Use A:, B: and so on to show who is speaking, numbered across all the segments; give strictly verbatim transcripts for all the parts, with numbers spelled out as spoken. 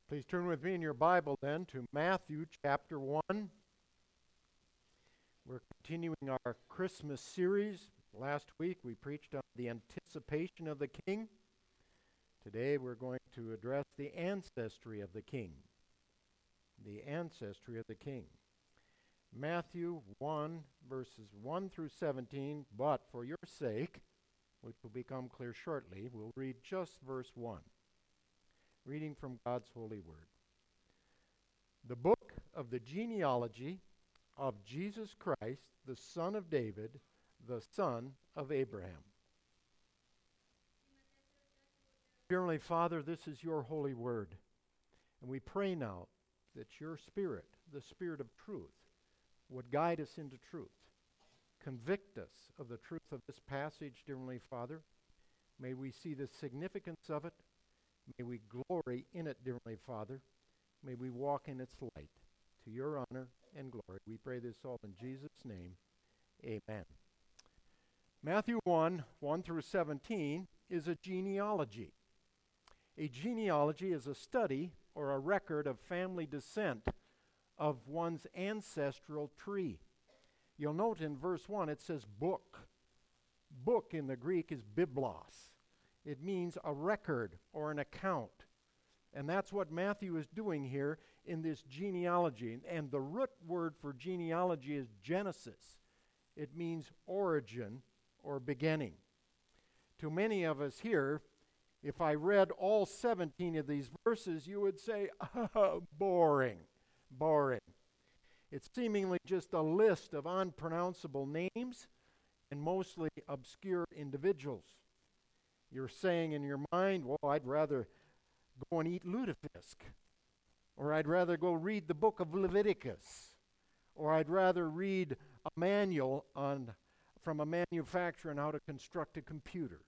A: Please turn with me in your Bible then to Matthew chapter one. We're continuing our Christmas series. Last week we preached on the anticipation of the King. Today we're going to address the ancestry of the King. The ancestry of the King. Matthew one, verses one through seventeen, but for your sake, which will become clear shortly, we'll read just verse one. Reading from God's holy word. The book of the genealogy of Jesus Christ, the son of David, the son of Abraham. Dear Heavenly Father, this is your holy word. And we pray now that your Spirit, the Spirit of truth, would guide us into truth. Convict us of the truth of this passage, dear Heavenly Father. May we see the significance of it. May we glory in it, dear Heavenly Father. May we walk in its light. To your honor and glory. We pray this all in Jesus' name. Amen. Matthew one, one through seventeen is a genealogy. A genealogy is a study or a record of family descent of one's ancestral tree. You'll note in verse one it says book. Book in the Greek is biblos. It means a record or an account. And that's what Matthew is doing here in this genealogy. And the root word for genealogy is Genesis. It means origin or beginning. To many of us here, if I read all seventeen of these verses, you would say, oh, boring, boring. It's seemingly just a list of unpronounceable names and mostly obscure individuals. You're saying in your mind, well, I'd rather go and eat lutefisk, or I'd rather go read the book of Leviticus, or I'd rather read a manual on from a manufacturer on how to construct a computer.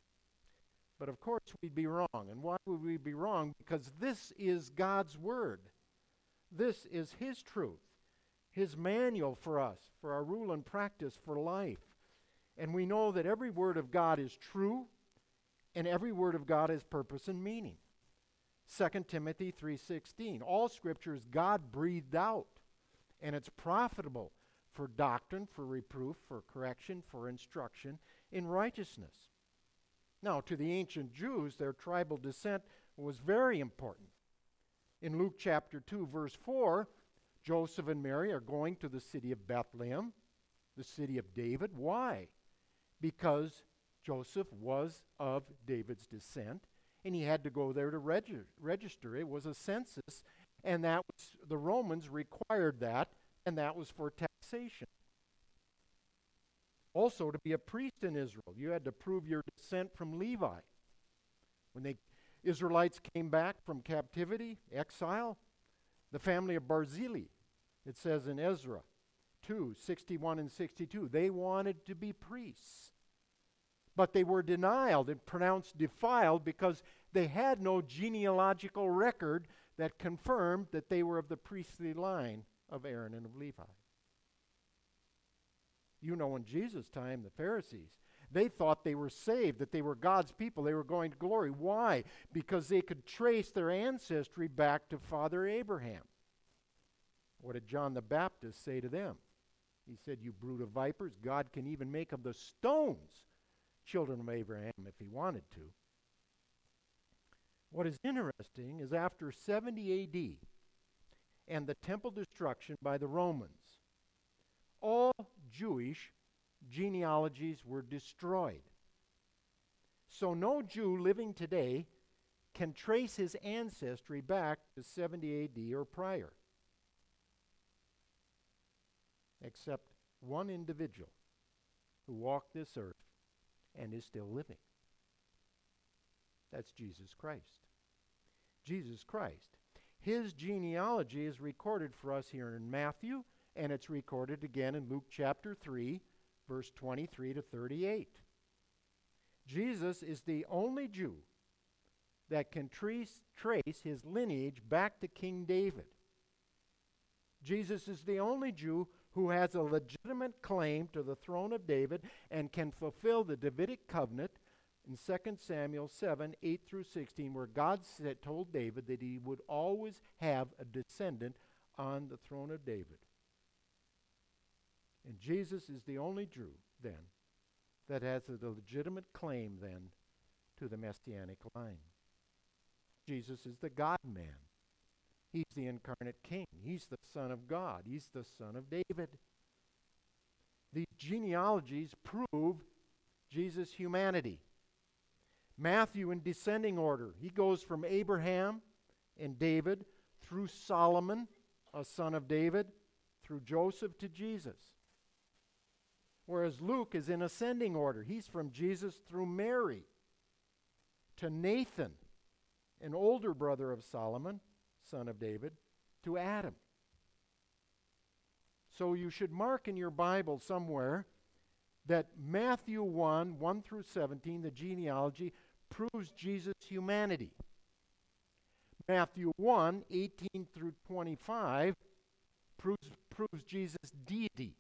A: But of course we'd be wrong. And why would we be wrong? Because this is God's word. This is his truth, his manual for us, for our rule and practice for life. And we know that every word of God is true, and every word of God has purpose and meaning. Second Timothy three sixteen. All scripture is God-breathed out, and it's profitable for doctrine, for reproof, for correction, for instruction in righteousness. Now, to the ancient Jews, their tribal descent was very important. In Luke chapter two, verse four, Joseph and Mary are going to the city of Bethlehem, the city of David. Why? Because Joseph was of David's descent, and he had to go there to regi- register. It was a census, and that was, the Romans required that, and that was for taxation. Also, to be a priest in Israel, you had to prove your descent from Levi. When the Israelites came back from captivity, exile, the family of Barzillai, it says in Ezra two, sixty-one and sixty-two, they wanted to be priests. But they were denied and pronounced defiled because they had no genealogical record that confirmed that they were of the priestly line of Aaron and of Levi. You know, in Jesus' time, the Pharisees, they thought they were saved, that they were God's people, they were going to glory. Why? Because they could trace their ancestry back to Father Abraham. What did John the Baptist say to them? He said, you brood of vipers, God can even make of the stones children of Abraham if he wanted to. What is interesting is after seventy A D and the temple destruction by the Romans, all Jewish genealogies were destroyed. So no Jew living today can trace his ancestry back to seventy A D or prior, except one individual who walked this earth and is still living. That's Jesus Christ. Jesus Christ. His genealogy is recorded for us here in Matthew, and it's recorded again in Luke chapter three, verse twenty-three to thirty-eight. Jesus is the only Jew that can trace, trace his lineage back to King David. Jesus is the only Jew who has a legitimate claim to the throne of David and can fulfill the Davidic covenant in Second Samuel seven, eight through sixteen, where God said, told David that he would always have a descendant on the throne of David. And Jesus is the only Jew, then, that has a legitimate claim, then, to the Messianic line. Jesus is the God-man. He's the incarnate King. He's the Son of God. He's the Son of David. These genealogies prove Jesus' humanity. Matthew, in descending order, he goes from Abraham and David through Solomon, a son of David, through Joseph to Jesus. Whereas Luke is in ascending order. He's from Jesus through Mary to Nathan, an older brother of Solomon, son of David, to Adam. So you should mark in your Bible somewhere that Matthew one, one through seventeen, the genealogy, proves Jesus' humanity. Matthew one, eighteen through twenty-five, proves, proves Jesus' deity,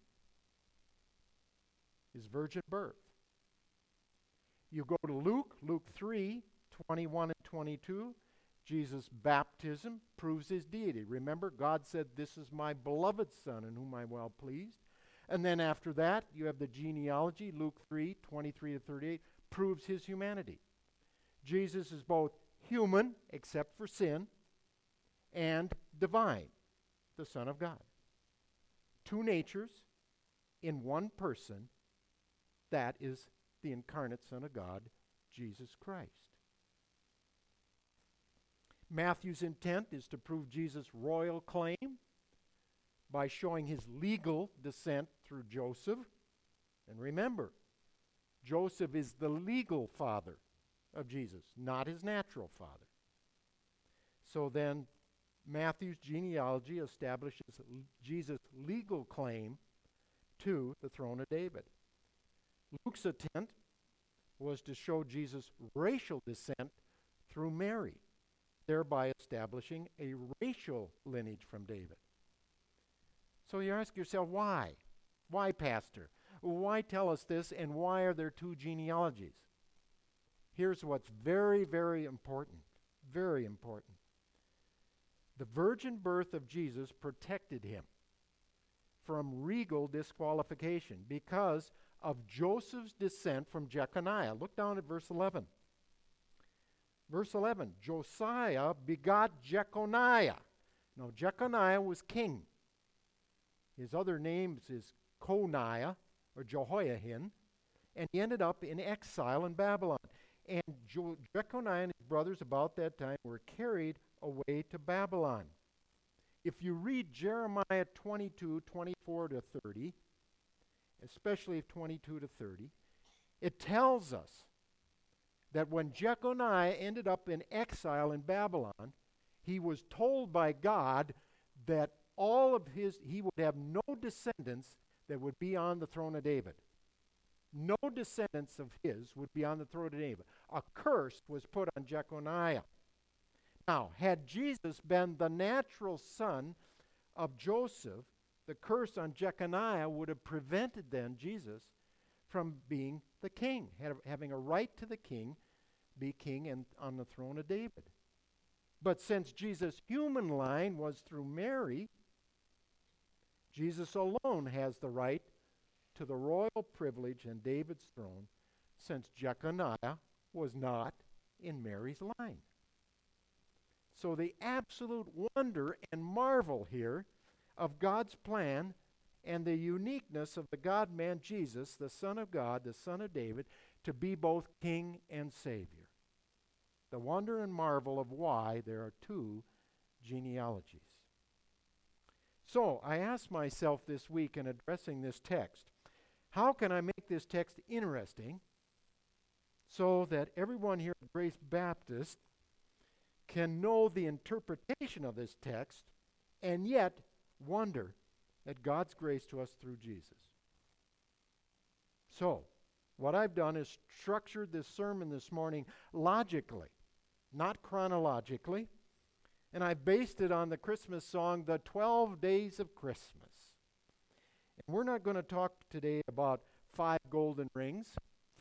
A: his virgin birth. You go to Luke, Luke three, twenty-one and twenty-two, Jesus' baptism proves his deity. Remember, God said, "This is my beloved Son in whom I'm well pleased." And then after that, you have the genealogy, Luke three, twenty-three to thirty-eight, proves his humanity. Jesus is both human, except for sin, and divine, the Son of God. Two natures in one person. That is the incarnate Son of God, Jesus Christ. Matthew's intent is to prove Jesus' royal claim by showing his legal descent through Joseph. And remember, Joseph is the legal father of Jesus, not his natural father. So then, Matthew's genealogy establishes Jesus' legal claim to the throne of David. Luke's intent was to show Jesus' racial descent through Mary, thereby establishing a racial lineage from David. So you ask yourself, why? Why, Pastor? Why tell us this, and why are there two genealogies? Here's what's very, very important. Very important. The virgin birth of Jesus protected him from regal disqualification because of Joseph's descent from Jeconiah. Look down at verse eleven. Verse eleven, Josiah begot Jeconiah. Now, Jeconiah was king. His other name is Coniah, or Jehoiakim, and he ended up in exile in Babylon. And jo- Jeconiah and his brothers about that time were carried away to Babylon. If you read Jeremiah twenty-two, twenty-four to thirty, especially twenty-two to thirty, it tells us that when Jeconiah ended up in exile in Babylon, he was told by God that all of his, he would have no descendants that would be on the throne of David. No descendants of his would be on the throne of David. A curse was put on Jeconiah. Now, had Jesus been the natural son of Joseph, the curse on Jeconiah would have prevented then Jesus from being the king, had, having a right to the king, be king and on the throne of David. But since Jesus' human line was through Mary, Jesus alone has the right to the royal privilege and David's throne, since Jeconiah was not in Mary's line. So the absolute wonder and marvel here of God's plan and the uniqueness of the God-man Jesus, the Son of God, the Son of David, to be both King and Savior. The wonder and marvel of why there are two genealogies. So I asked myself this week in addressing this text, how can I make this text interesting so that everyone here at Grace Baptist can know the interpretation of this text and yet wonder at God's grace to us through Jesus? So, what I've done is structured this sermon this morning logically, not chronologically, and I based it on the Christmas song, The Twelve Days of Christmas. And we're not going to talk today about five golden rings,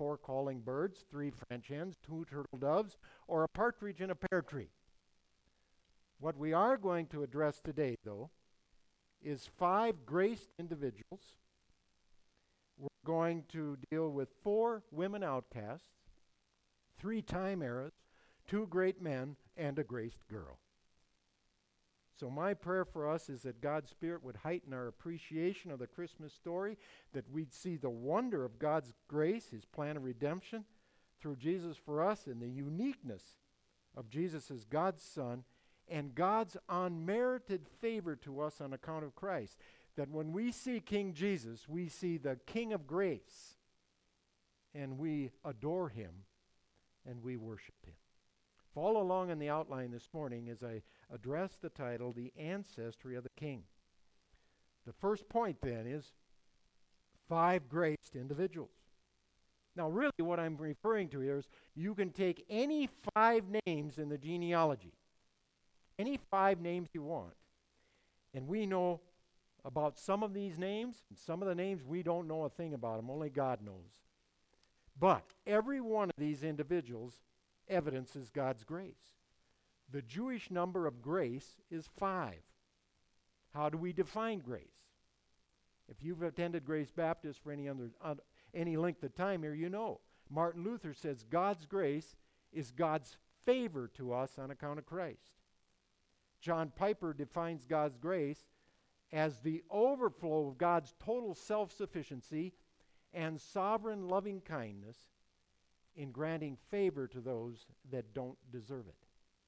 A: four calling birds, three French hens, two turtle doves, or a partridge in a pear tree. What we are going to address today, though, is five graced individuals. We're going to deal with four women outcasts, three time eras, two great men, and a graced girl. So my prayer for us is that God's Spirit would heighten our appreciation of the Christmas story, that we'd see the wonder of God's grace, His plan of redemption through Jesus for us, and the uniqueness of Jesus as God's Son, and God's unmerited favor to us on account of Christ. That when we see King Jesus, we see the King of grace, and we adore Him, and we worship Him. Follow along in the outline this morning as I address the title, The Ancestry of the King. The first point then is five graced individuals. Now really what I'm referring to here is you can take any five names in the genealogy, any five names you want, and we know about some of these names, and some of the names we don't know a thing about them, only God knows. But every one of these individuals evidences God's grace. The Jewish number of grace is five. How do we define grace? If you've attended Grace Baptist for any other, uh, any length of time here, you know. Martin Luther says God's grace is God's favor to us on account of Christ. John Piper defines God's grace as the overflow of God's total self-sufficiency and sovereign loving kindness in granting favor to those that don't deserve it.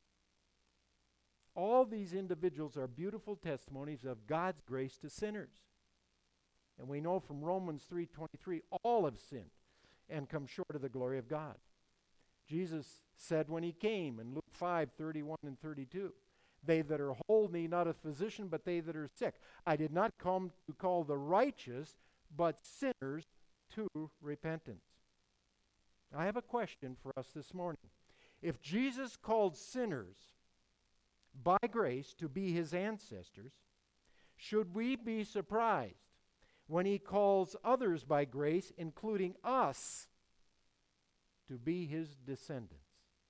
A: All these individuals are beautiful testimonies of God's grace to sinners. And we know from Romans three twenty-three, all have sinned and come short of the glory of God. Jesus said when He came in Luke five thirty-one and thirty-two, they that are whole need not a physician, but they that are sick. I did not come to call the righteous, but sinners to repentance. I have a question for us this morning. If Jesus called sinners by grace to be His ancestors, should we be surprised when He calls others by grace, including us, to be His descendants?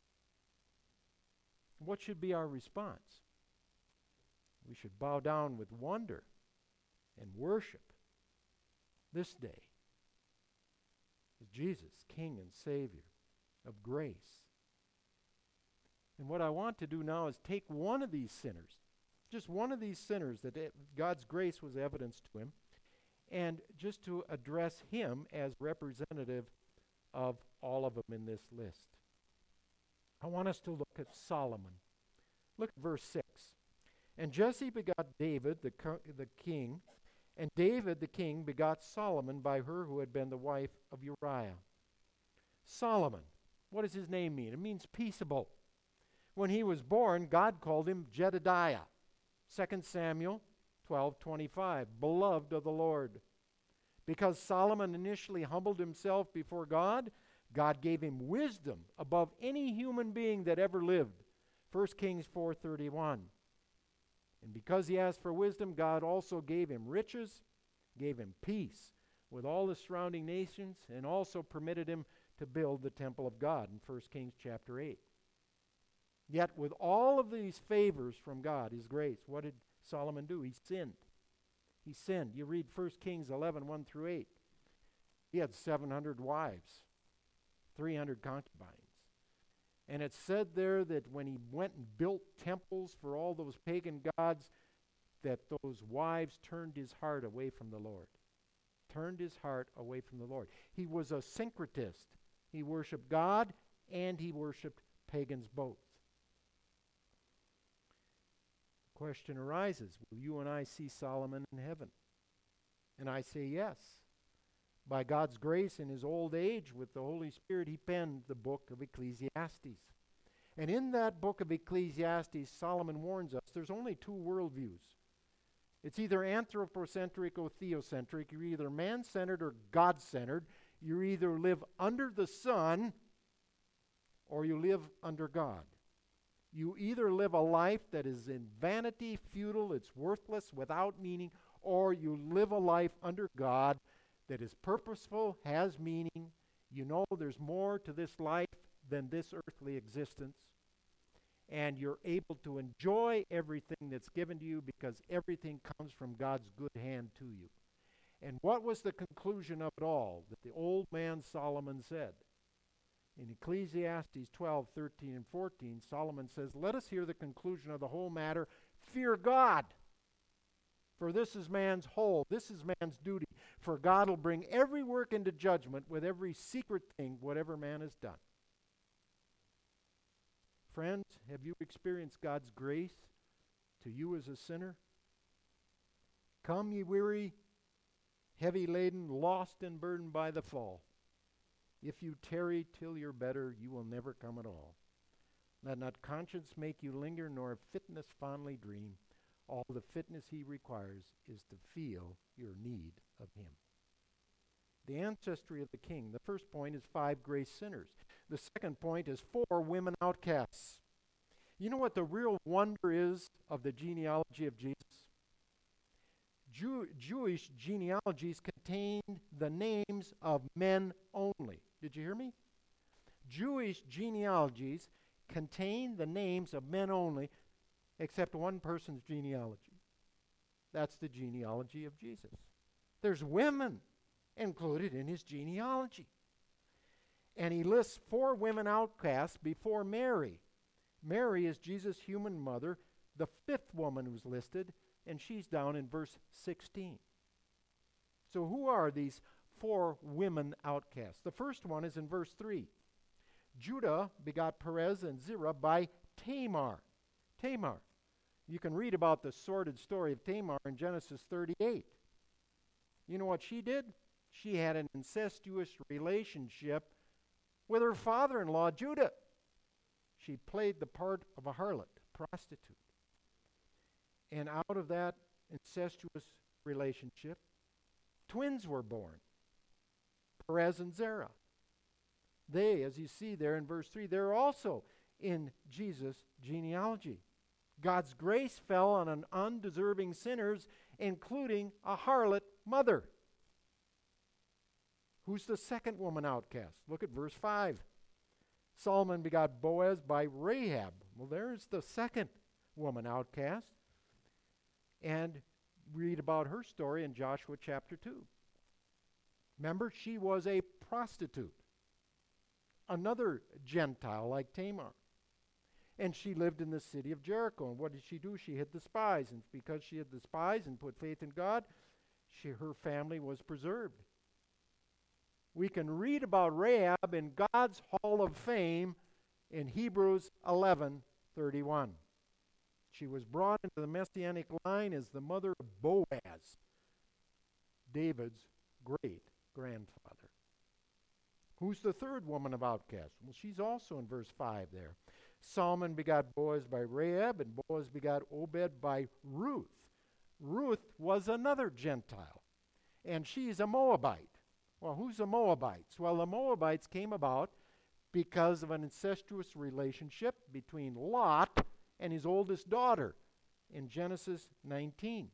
A: What should be our response? We should bow down with wonder and worship this day as Jesus, King and Savior of grace. And what I want to do now is take one of these sinners, just one of these sinners that it, God's grace was evidence to him, and just to address him as representative of all of them in this list. I want us to look at Solomon. Look at verse six. And Jesse begot David, the, co- the king, and David the king begot Solomon by her who had been the wife of Uriah. Solomon, what does his name mean? It means peaceable. When he was born, God called him Jedediah. Second Samuel twelve twenty-five, beloved of the Lord. Because Solomon initially humbled himself before God, God gave him wisdom above any human being that ever lived. First Kings four thirty-one. And because he asked for wisdom, God also gave him riches, gave him peace with all the surrounding nations, and also permitted him to build the temple of God in First Kings chapter eight. Yet with all of these favors from God, His grace, what did Solomon do? He sinned. He sinned. You read First Kings eleven, one through eight. He had seven hundred wives, three hundred concubines. And it said there that when he went and built temples for all those pagan gods, that those wives turned his heart away from the Lord. Turned his heart away from the Lord. He was a syncretist. He worshiped God and he worshiped pagans both. The question arises, will you and I see Solomon in heaven? And I say yes. By God's grace, in his old age, with the Holy Spirit, he penned the book of Ecclesiastes. And in that book of Ecclesiastes, Solomon warns us there's only two worldviews. It's either anthropocentric or theocentric. You're either man-centered or God-centered. You either live under the sun or you live under God. You either live a life that is in vanity, futile, it's worthless, without meaning, or you live a life under God that is purposeful, has meaning. You know there's more to this life than this earthly existence. And you're able to enjoy everything that's given to you because everything comes from God's good hand to you. And what was the conclusion of it all that the old man Solomon said? In Ecclesiastes twelve, thirteen, and fourteen, Solomon says, "Let us hear the conclusion of the whole matter. Fear God, for this is man's whole. This is man's duty. For God will bring every work into judgment with every secret thing, whatever man has done." Friends, have you experienced God's grace to you as a sinner? Come, ye weary, heavy laden, lost and burdened by the fall. If you tarry till you're better, you will never come at all. Let not conscience make you linger, nor fitness fondly dream. All the fitness he requires is to feel your need of him. The ancestry of the king. The first point is five grace sinners. The second point is four women outcasts. You know what the real wonder is of the genealogy of Jesus? Jew- Jewish genealogies contained the names of men only. Did you hear me? Jewish genealogies contain the names of men only, except one person's genealogy. That's the genealogy of Jesus. There's women included in his genealogy. And he lists four women outcasts before Mary. Mary is Jesus' human mother, the fifth woman who's listed, and she's down in verse sixteen. So who are these four women outcasts? The first one is in verse three. Judah begot Perez and Zerah by Tamar. Tamar. You can read about the sordid story of Tamar in Genesis thirty-eight. You know what she did? She had an incestuous relationship with her father-in-law, Judah. She played the part of a harlot, prostitute. And out of that incestuous relationship, twins were born, Perez and Zerah. They, as you see there in verse three, they're also in Jesus' genealogy. God's grace fell on an undeserving sinners, including a harlot mother. Who's the second woman outcast? Look at verse five. Solomon begot Boaz by Rahab. Well, there's the second woman outcast. And read about her story in Joshua chapter two. Remember, she was a prostitute, another Gentile like Tamar. And she lived in the city of Jericho. And what did she do? She hid the spies. And because she hid the spies and put faith in God, she, her family was preserved. We can read about Rahab in God's Hall of Fame in Hebrews eleven thirty-one. She was brought into the Messianic line as the mother of Boaz, David's great-grandfather. Who's the third woman of outcast? Well, she's also in verse five there. Solomon begot Boaz by Rahab, and Boaz begot Obed by Ruth. Ruth was another Gentile, and she's a Moabite. Well, who's the Moabites? Well, the Moabites came about because of an incestuous relationship between Lot and his oldest daughter in Genesis nineteen.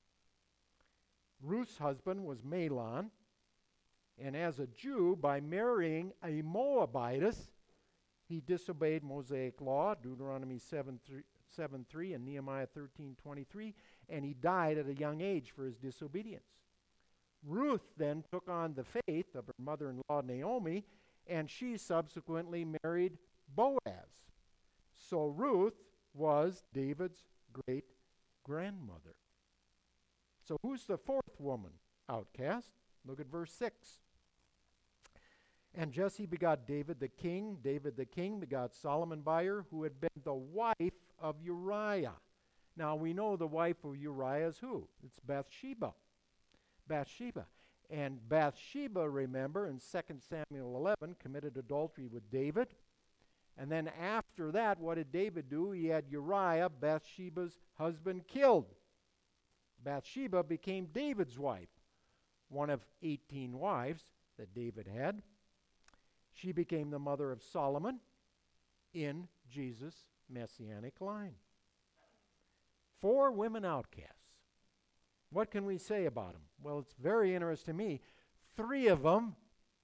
A: Ruth's husband was Mahlon, and as a Jew, by marrying a Moabitess, he disobeyed Mosaic law, Deuteronomy seven three and Nehemiah thirteen twenty-three, and he died at a young age for his disobedience. Ruth then took on the faith of her mother-in-law Naomi, and she subsequently married Boaz. So Ruth was David's great-grandmother. So who's the fourth woman outcast? Look at verse six. And Jesse begot David the king. David the king begot Solomon by her, who had been the wife of Uriah. Now we know the wife of Uriah is who? It's Bathsheba. Bathsheba. And Bathsheba, remember, in Second Samuel eleven, committed adultery with David. And then after that, what did David do? He had Uriah, Bathsheba's husband, killed. Bathsheba became David's wife, one of eighteen wives that David had. She became the mother of Solomon in Jesus' messianic line. Four women outcasts. What can we say about them? Well, it's very interesting to me. Three of them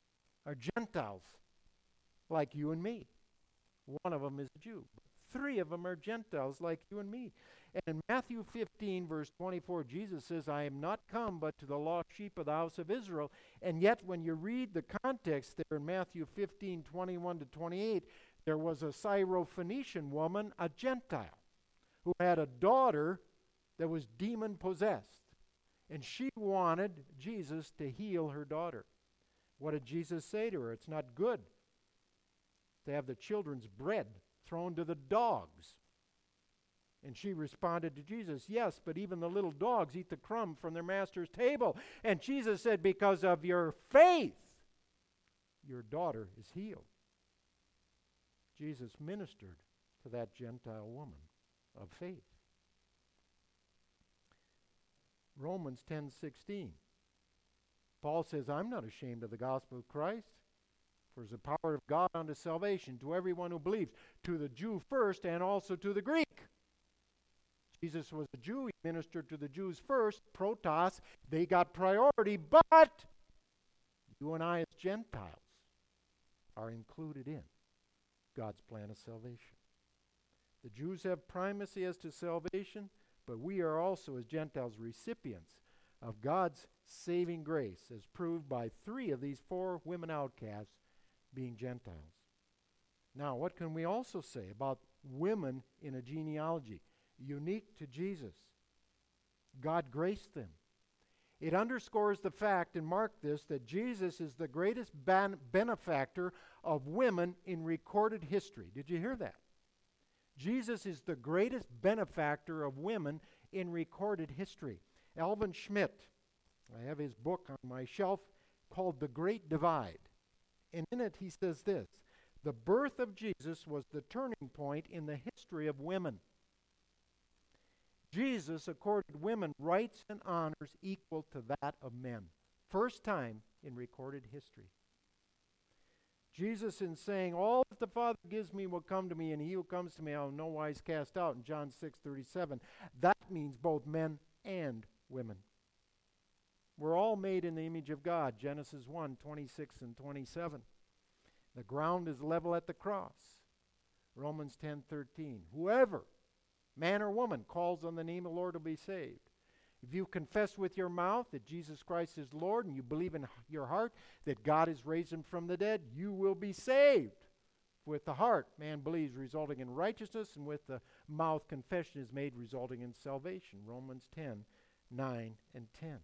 A: are Gentiles like you and me. One of them is a Jew. Three of them are Gentiles like you and me. And in Matthew fifteen, verse twenty-four, Jesus says, I am not come but to the lost sheep of the house of Israel. And yet when you read the context there in Matthew fifteen, twenty-one to twenty-eight, there was a Syrophoenician woman, a Gentile, who had a daughter that was demon-possessed. And she wanted Jesus to heal her daughter. What did Jesus say to her? It's not good to have the children's bread thrown to the dogs. And she responded to Jesus, yes, but even the little dogs eat the crumb from their master's table. And Jesus said, because of your faith, your daughter is healed. Jesus ministered to that Gentile woman of faith. Romans ten sixteen. Paul says, I'm not ashamed of the gospel of Christ, for it is the power of God unto salvation to everyone who believes, to the Jew first and also to the Greek. Jesus was a Jew. He ministered to the Jews first, protos. They got priority, but you and I as Gentiles are included in God's plan of salvation. The Jews have primacy as to salvation, but we are also, as Gentiles, recipients of God's saving grace, as proved by three of these four women outcasts being Gentiles. Now, what can we also say about women in a genealogy? Unique to Jesus. God graced them. It underscores the fact, and mark this, that Jesus is the greatest ban- benefactor of women in recorded history. Did you hear that? Jesus is the greatest benefactor of women in recorded history. Alvin Schmidt, I have his book on my shelf called The Great Divide. And in it he says this, the birth of Jesus was the turning point in the history of women. Jesus accorded women rights and honors equal to that of men. First time in recorded history. Jesus, in saying, all that the Father gives me will come to me, and he who comes to me I will no wise cast out, in John six thirty-seven, that means both men and women. We're all made in the image of God, Genesis one, twenty-six and twenty-seven. The ground is level at the cross, Romans ten thirteen. Whoever, man or woman, calls on the name of the Lord will be saved. If you confess with your mouth that Jesus Christ is Lord and you believe in your heart that God has raised him from the dead, you will be saved. With the heart, man believes, resulting in righteousness, and with the mouth, confession is made, resulting in salvation. Romans ten, nine and ten.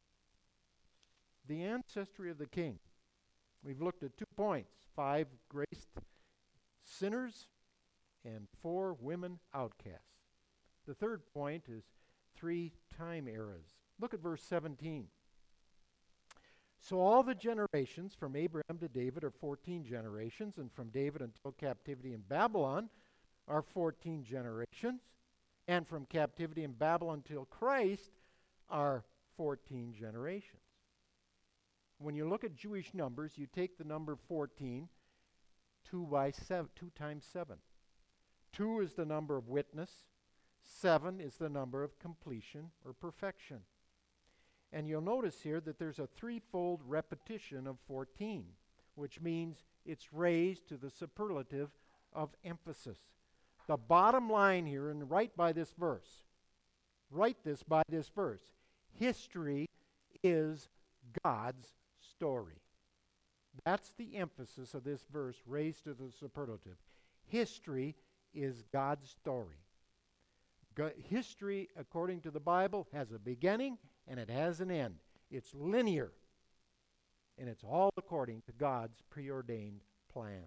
A: The ancestry of the king. We've looked at two points, five graced sinners and four women outcasts. The third point is three time eras. Look at verse seventeen. So all the generations from Abraham to David are fourteen generations, and from David until captivity in Babylon are fourteen generations, and from captivity in Babylon until Christ are fourteen generations. When you look at Jewish numbers, you take the number fourteen, two by seven, two times seven. Two is the number of witness. Seven is the number of completion or perfection. And you'll notice here that there's a threefold repetition of fourteen, which means it's raised to the superlative of emphasis. The bottom line here, and right by this verse, write this by this verse, history is God's story. That's the emphasis of this verse, raised to the superlative. History is God's story. Go- history, according to the Bible, has a beginning and it has an end. It's linear, and it's all according to God's preordained plan.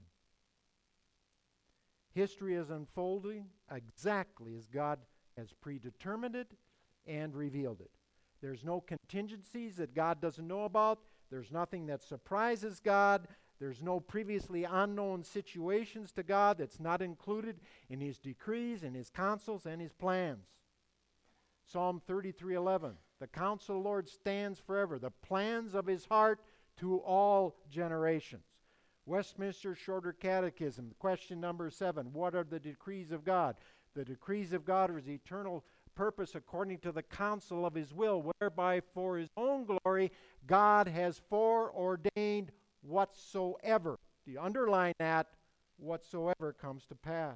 A: History is unfolding exactly as God has predetermined it and revealed it. There's no contingencies that God doesn't know about. There's nothing that surprises God. There's no previously unknown situations to God that's not included in his decrees and his counsels and his plans. Psalm thirty-three eleven, the counsel of the Lord stands forever, the plans of his heart to all generations. Westminster Shorter Catechism, question number seven, what are the decrees of God? The decrees of God are his eternal purpose according to the counsel of his will, whereby for his own glory God has foreordained whatsoever. Do you underline that? Whatsoever comes to pass.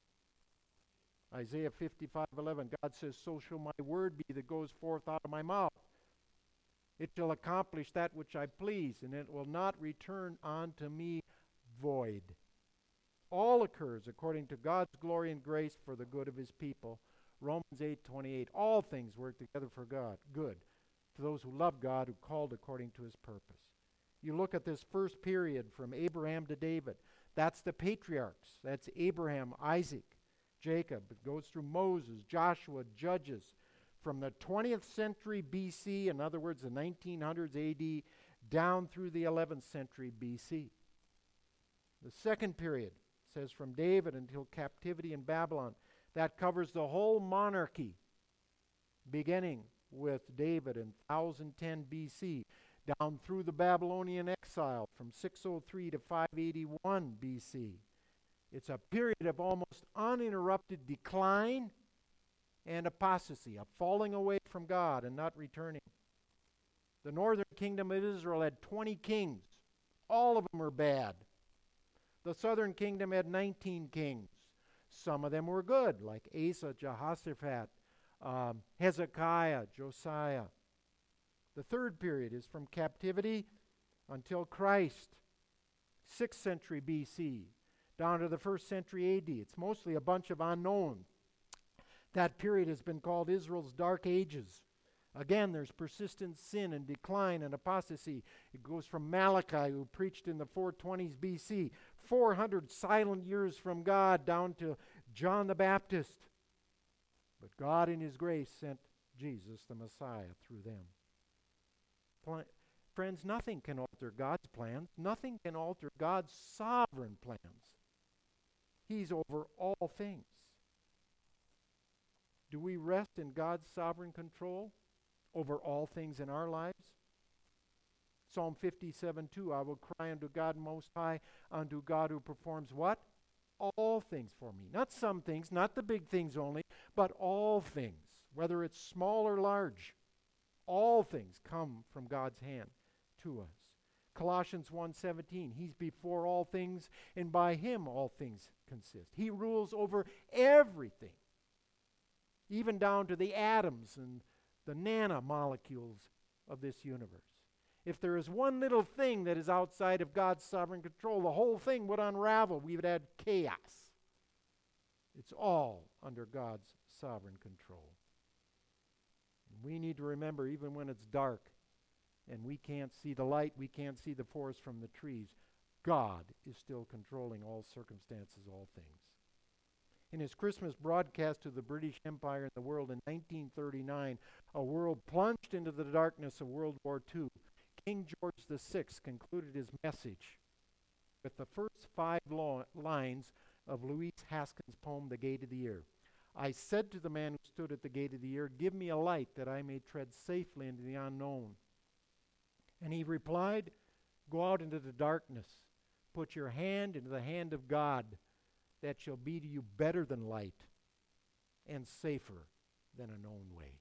A: Isaiah fifty-five eleven, God says, so shall my word be that goes forth out of my mouth. It shall accomplish that which I please, and it will not return unto me void. All occurs according to God's glory and grace for the good of his people. Romans eight twenty-eight, all things work together for God, good, to those who love God, who called according to his purpose. You look at this first period from Abraham to David. That's the patriarchs. That's Abraham, Isaac, Jacob. It goes through Moses, Joshua, Judges. From the twentieth century B C, in other words, the nineteen hundreds A D, down through the eleventh century B C. The second period says from David until captivity in Babylon. That covers the whole monarchy, beginning with David in one thousand ten B C, down through the Babylonian exile from six oh three to five eighty-one B C. It's a period of almost uninterrupted decline and apostasy, a falling away from God and not returning. The northern kingdom of Israel had twenty kings. All of them were bad. The southern kingdom had nineteen kings. Some of them were good, like Asa, Jehoshaphat, um, Hezekiah, Josiah. The third period is from captivity until Christ, sixth century B C, down to the first century A D. It's mostly a bunch of unknowns. That period has been called Israel's Dark Ages. Again, there's persistent sin and decline and apostasy. It goes from Malachi, who preached in the four twenties B C, four hundred silent years from God, down to John the Baptist. But God in his grace sent Jesus the Messiah through them. Pl- Friends, nothing can alter God's plans. Nothing can alter God's sovereign plans. He's over all things. Do we rest in God's sovereign control over all things in our lives? Psalm fifty-seven two, I will cry unto God Most High, unto God who performs what? All things for me. Not some things, not the big things only, but all things, whether it's small or large. All things come from God's hand to us. Colossians one seventeen, he's before all things, and by him all things consist. He rules over everything, even down to the atoms and the nanomolecules of this universe. If there is one little thing that is outside of God's sovereign control, the whole thing would unravel. We would have chaos. It's all under God's sovereign control. We need to remember, even when it's dark and we can't see the light, we can't see the forest from the trees, God is still controlling all circumstances, all things. In his Christmas broadcast to the British Empire and the world in nineteen thirty-nine, a world plunged into the darkness of World War Two, King George the Sixth concluded his message with the first five lo- lines of Louis Haskins' poem, The Gate of the Year. I said to the man who stood at the gate of the year, give me a light that I may tread safely into the unknown. And he replied, go out into the darkness. Put your hand into the hand of God. That shall be to you better than light and safer than a known way.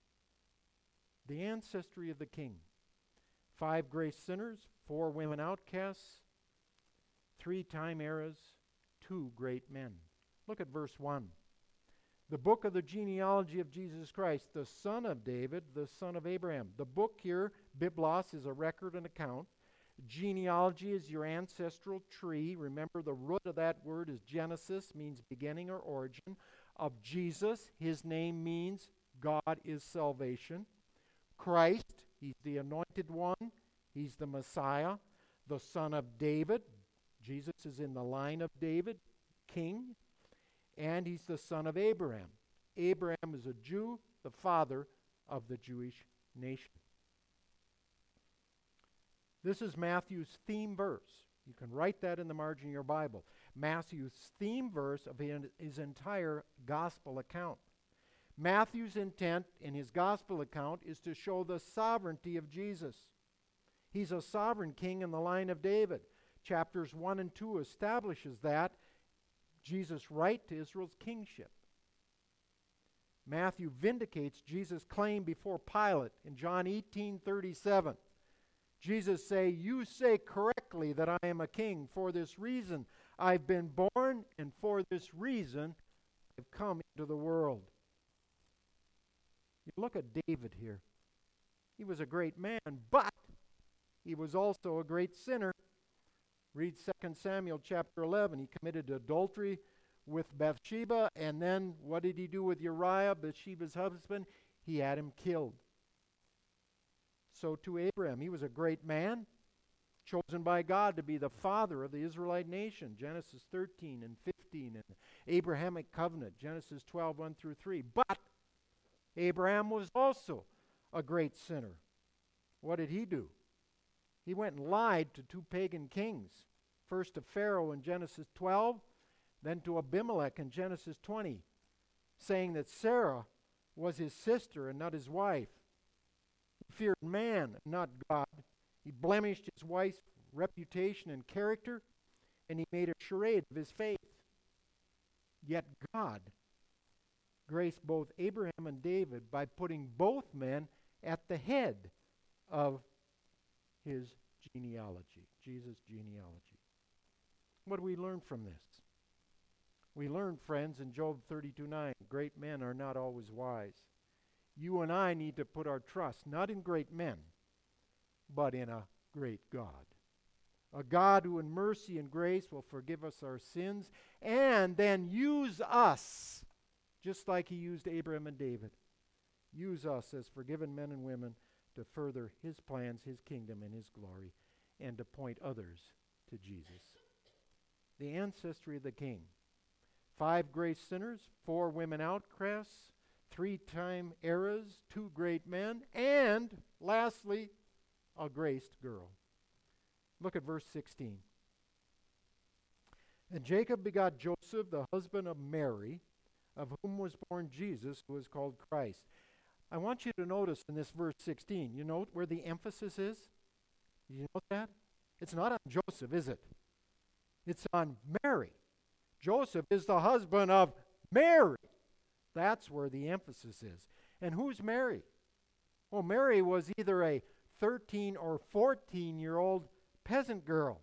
A: The ancestry of the king. Five grace sinners, four women outcasts, three time eras, two great men. Look at verse one. The book of the genealogy of Jesus Christ, the son of David, the son of Abraham. The book here, Biblos, is a record and account. Genealogy is your ancestral tree. Remember, the root of that word is Genesis, means beginning or origin. Of Jesus, his name means God is salvation. Christ, he's the anointed one. He's the Messiah, the son of David. Jesus is in the line of David, king. And he's the son of Abraham. Abraham is a Jew, the father of the Jewish nation. This is Matthew's theme verse. You can write that in the margin of your Bible. Matthew's theme verse of his entire gospel account. Matthew's intent in his gospel account is to show the sovereignty of Jesus. He's a sovereign king in the line of David. Chapters one and two establishes that. Jesus' right to Israel's kingship. Matthew vindicates Jesus' claim before Pilate in John eighteen thirty-seven. Jesus say, you say correctly that I am a king. For this reason I've been born, and for this reason I've come into the world. You look at David here. He was a great man, but he was also a great sinner. Read Second Samuel chapter eleven. He committed adultery with Bathsheba, and then what did he do with Uriah, Bathsheba's husband? He had him killed. So to Abraham, he was a great man, chosen by God to be the father of the Israelite nation. Genesis thirteen and fifteen, and the Abrahamic covenant, Genesis twelve, one through three. But Abraham was also a great sinner. What did he do? He went and lied to two pagan kings. First to Pharaoh in Genesis twelve, then to Abimelech in Genesis twenty, saying that Sarah was his sister and not his wife. He feared man, not God. He blemished his wife's reputation and character, and he made a charade of his faith. Yet God graced both Abraham and David by putting both men at the head of his genealogy, Jesus' genealogy. What do we learn from this? We learn, friends, in Job thirty-two nine, great men are not always wise. You and I need to put our trust not in great men, but in a great God. A God who in mercy and grace will forgive us our sins and then use us, just like he used Abraham and David. Use us as forgiven men and women to further his plans, his kingdom, and his glory, and to point others to Jesus. The ancestry of the king. Five great sinners, four women outcasts, three-time eras, two great men, and lastly, a graced girl. Look at verse sixteen. And Jacob begot Joseph, the husband of Mary, of whom was born Jesus, who is called Christ. I want you to notice in this verse sixteen, you note where the emphasis is? You note that? It's not on Joseph, is it? It's on Mary. Joseph is the husband of Mary. That's where the emphasis is. And who's Mary? Well, Mary was either a thirteen or fourteen-year-old peasant girl.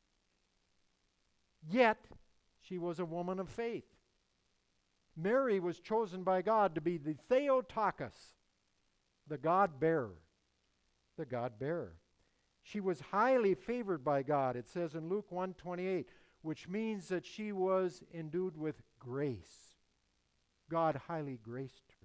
A: Yet, she was a woman of faith. Mary was chosen by God to be the Theotokos, the God-bearer. The God-bearer. She was highly favored by God, it says in Luke one twenty-eight, which means that she was endued with grace. God highly graced her.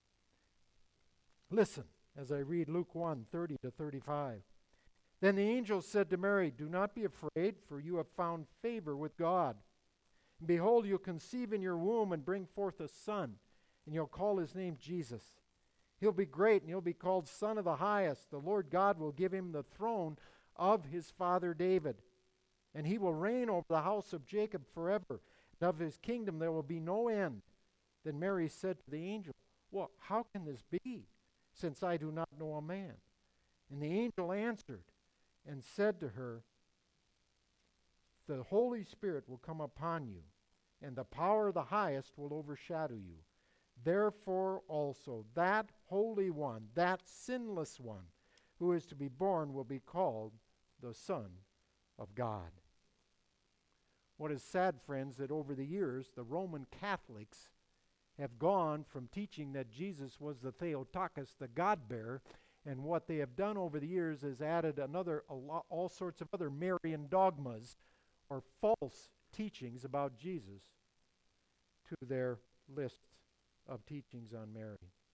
A: Listen as I read Luke one thirty to thirty-five. Then the angel said to Mary, do not be afraid, for you have found favor with God. And behold, you'll conceive in your womb and bring forth a son, and you'll call his name Jesus. He'll be great, and he'll be called Son of the Highest. The Lord God will give him the throne of his father David, and he will reign over the house of Jacob forever, and of his kingdom there will be no end. Then Mary said to the angel, well, how can this be, since I do not know a man? And the angel answered and said to her, the Holy Spirit will come upon you, and the power of the Highest will overshadow you. Therefore also that Holy One, that sinless one, who is to be born will be called the Son of God. What is sad, friends, that over the years the Roman Catholics have gone from teaching that Jesus was the Theotokos, the God-bearer, and what they have done over the years is added another, a lo- all sorts of other Marian dogmas or false teachings about Jesus to their list of teachings on Mary.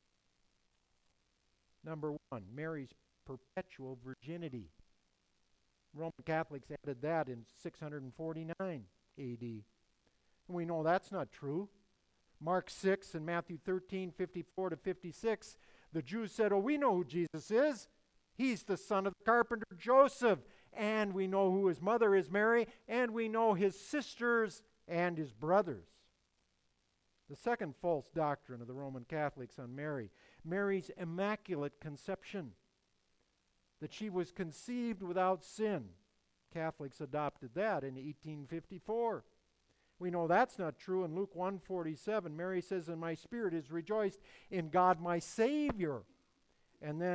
A: Number one, Mary's perpetual virginity. Roman Catholics added that in six forty-nine A D. And we know that's not true. Mark six and Matthew thirteen, fifty-four to fifty-six, the Jews said, oh, we know who Jesus is. He's the son of the carpenter Joseph. And we know who his mother is, Mary, and we know his sisters and his brothers. The second false doctrine of the Roman Catholics on Mary, Mary's immaculate conception, that she was conceived without sin. Catholics adopted that in eighteen fifty-four. We know that's not true. In Luke one forty-seven, Mary says, and my spirit is rejoiced in God my Savior. And then in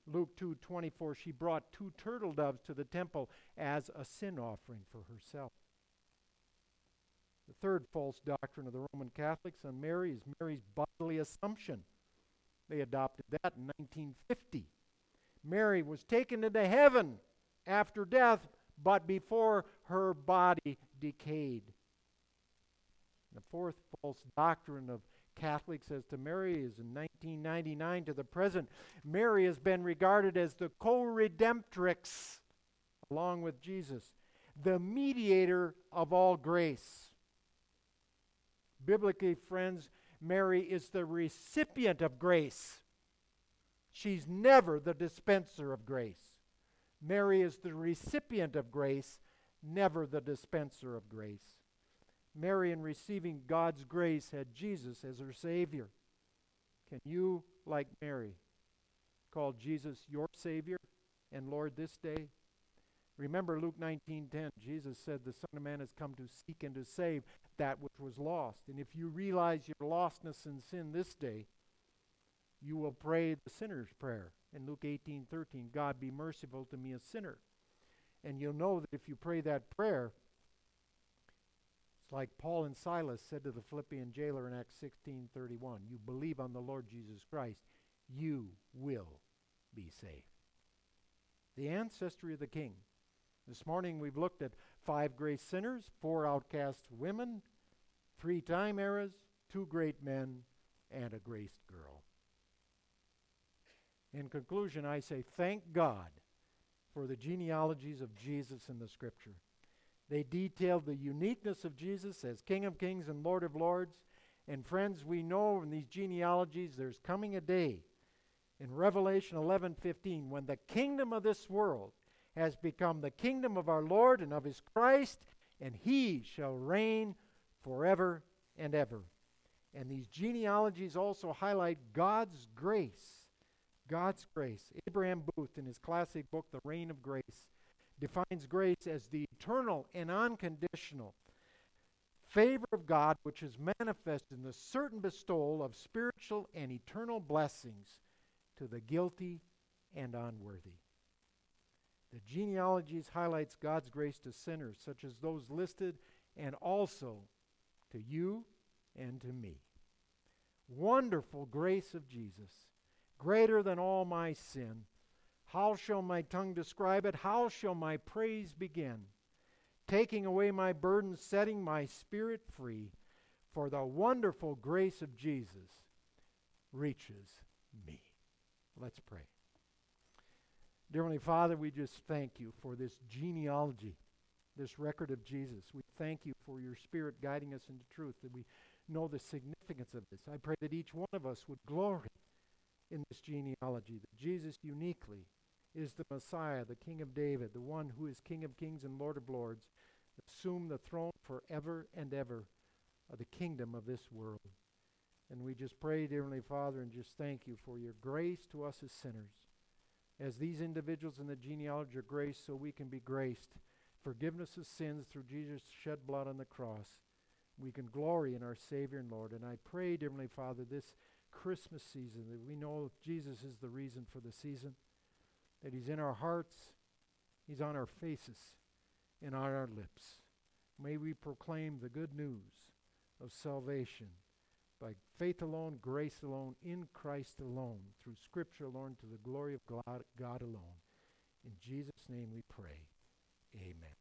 A: Luke two twenty-four, she brought two turtle doves to the temple as a sin offering for herself. The third false doctrine of the Roman Catholics on Mary is Mary's bodily assumption. They adopted that in nineteen fifty. Mary was taken into heaven after death, but before her body decayed. The fourth false doctrine of Catholics as to Mary is in nineteen ninety-nine to the present. Mary has been regarded as the co-redemptrix, along with Jesus, the mediator of all grace. Biblically, friends, Mary is the recipient of grace. She's never the dispenser of grace. Mary is the recipient of grace, never the dispenser of grace. Mary, in receiving God's grace, had Jesus as her Savior. Can you, like Mary, call Jesus your Savior and Lord this day? Remember Luke nineteen ten, Jesus said, the Son of Man has come to seek and to save that which was lost. And if you realize your lostness in sin this day, you will pray the sinner's prayer. In Luke eighteen thirteen, God be merciful to me, a sinner. And you'll know that if you pray that prayer, it's like Paul and Silas said to the Philippian jailer in Acts sixteen thirty-one, you believe on the Lord Jesus Christ, you will be saved. The ancestry of the King. This morning we've looked at five great sinners, four outcast women, three time eras, two great men, and a graced girl. In conclusion, I say thank God for the genealogies of Jesus in the Scripture. They detail the uniqueness of Jesus as King of Kings and Lord of Lords. And friends, we know in these genealogies there's coming a day in Revelation eleven fifteen when the kingdom of this world has become the kingdom of our Lord and of His Christ, and He shall reign forever and ever. And these genealogies also highlight God's grace. God's grace. Abraham Booth, in his classic book, The Reign of Grace, defines grace as the eternal and unconditional favor of God which is manifested in the certain bestowal of spiritual and eternal blessings to the guilty and unworthy. The genealogies highlights God's grace to sinners, such as those listed, and also to you and to me. Wonderful grace of Jesus, greater than all my sin. How shall my tongue describe it? How shall my praise begin? Taking away my burden, setting my spirit free, for the wonderful grace of Jesus reaches me. Let's pray. Dear Heavenly Father, we just thank you for this genealogy, this record of Jesus. We thank you for your Spirit guiding us into truth, that we know the significance of this. I pray that each one of us would glory in this genealogy, that Jesus uniquely is the Messiah, the King of David, the one who is King of Kings and Lord of Lords, assume the throne forever and ever of the kingdom of this world. And we just pray, dear Heavenly Father, and just thank you for your grace to us as sinners. As these individuals in the genealogy are graced, so we can be graced. Forgiveness of sins through Jesus' shed blood on the cross. We can glory in our Savior and Lord. And I pray, dear Heavenly Father, this Christmas season, that we know Jesus is the reason for the season, that He's in our hearts, He's on our faces, and on our lips. May we proclaim the good news of salvation by faith alone, grace alone, in Christ alone, through Scripture alone, to the glory of God, God alone. In Jesus' name we pray. Amen.